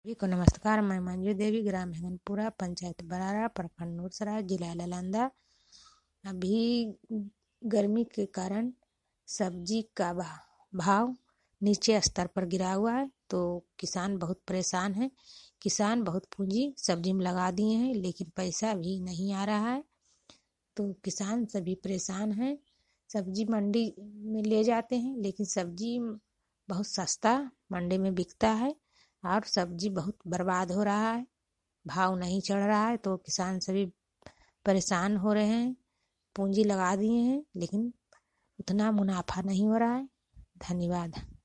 सभी को नमस्कार। मैं मंजू देवी, ग्राम हेमनपुरा, पंचायत बरारा, प्रखंड नूरसराय, जिला नालंदा। अभी गर्मी के कारण सब्जी का भाव नीचे स्तर पर गिरा हुआ है, तो किसान बहुत परेशान है। किसान बहुत पूंजी सब्जी में लगा दिए हैं, लेकिन पैसा भी नहीं आ रहा है, तो किसान सभी परेशान हैं। सब्जी मंडी में ले जाते हैं, लेकिन सब्जी बहुत सस्ता मंडी में बिकता है और सब्जी बहुत बर्बाद हो रहा है, भाव नहीं चढ़ रहा है, तो किसान सभी परेशान हो रहे हैं। पूंजी लगा दिए हैं, लेकिन उतना मुनाफा नहीं हो रहा है। धन्यवाद।